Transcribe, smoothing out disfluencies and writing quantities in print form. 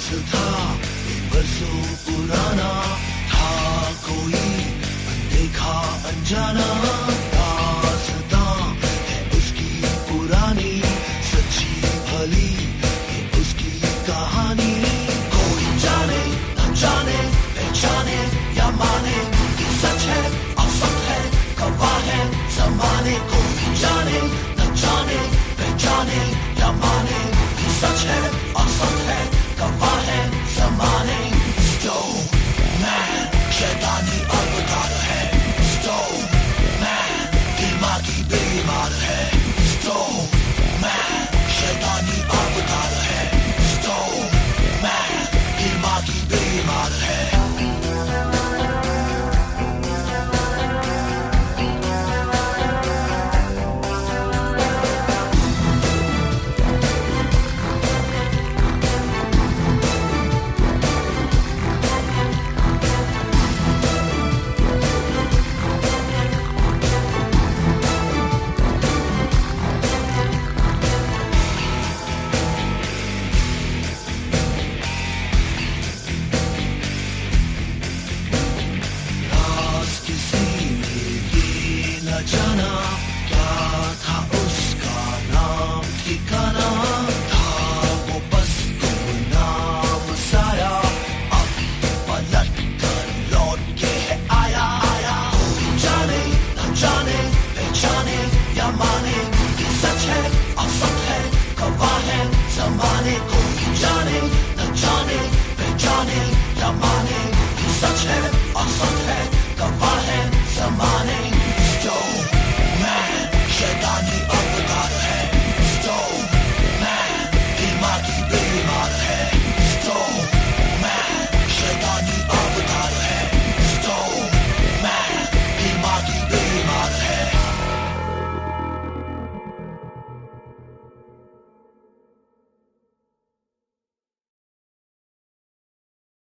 था बरसों पुराना, था कोई अनदेखा अनजाना। दास्तां है उसकी पुरानी, सच्ची भली है उसकी कहानी। कोई जाने न जाने, पहचाने या माने, कि सच है असत है, गवाह है जमाने। कोई जाने न जाने, पहचाने या माने, कि सच है